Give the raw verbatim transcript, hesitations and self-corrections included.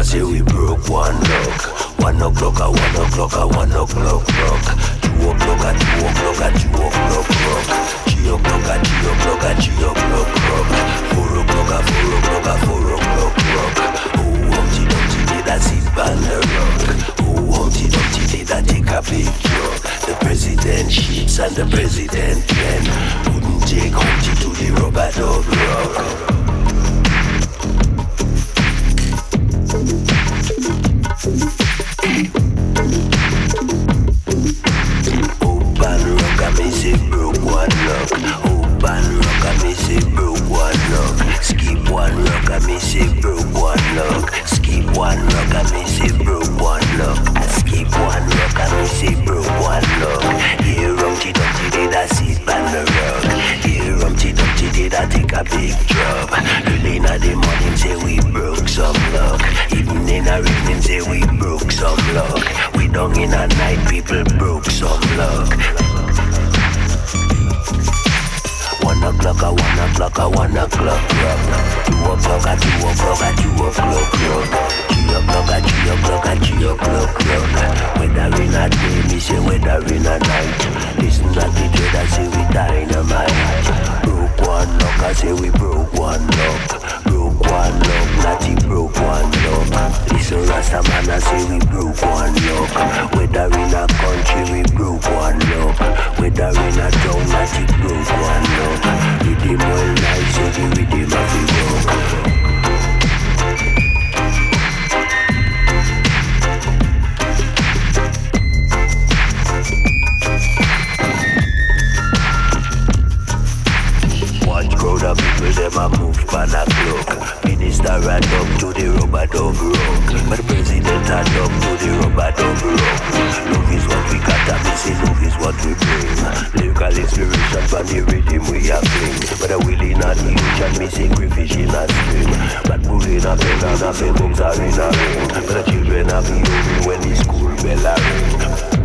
say we broke one luck. One o'clock, a one o'clock, a one o'clock clock. Two o'clock, a two o'clock, a two o'clock clock. Three o'clock, a three o'clock, a three o'clock clock. Four o'clock, a four o'clock, a four o'clock clock. Oh, Humpty Dumpty did a sit on the rock. Oh, Humpty Dumpty did a take a picture. The president sheets and the president pen couldn't take Humpty to the rubber dog rock. Open rock, I may say broke one lock. Open rock, I may say broke one lock. Skip one rock, I may say broke one lock. Skip one rock, I may say broke one lock. Skip one rock, I may say broke one lock. Here Humpty Dumpty did I sit on the rock. Here Humpty Dumpty did I take a big drop. Early in the morning say we broke some luck. Even in the evening say we broke some luck. We down in the night people broke some luck. One o'clock, a one o'clock, a one o'clock clock. Two o'clock, a two o'clock, a two o'clock clock. Three o'clock, a three o'clock, a three o'clock clock. Whether in a day, me say whether in a night. Listen to the dread, I say we dynamite. Broke one lock, I say we broke one lock. Broke one lock, Natty broke one lock. Listen Rasta man, I say we broke one lock. Whether in a country, we broke one lock. Whether in a town, Natty broke one lock. Rhythm well nice, so the rhythm of the rock. Watch crowd of people, them a move pan a clock. Minister a dog to the rubber dog rock. But president a dog to the rubber dog rock. Love is what we got and we say love is what we bring. Lyrical inspiration from the rhythm we a fling. But a will in a the ocean, me sing crayfish in a stream. But bull in a pen and a pen books are in a ring. But the children a be open when the school bell a ring.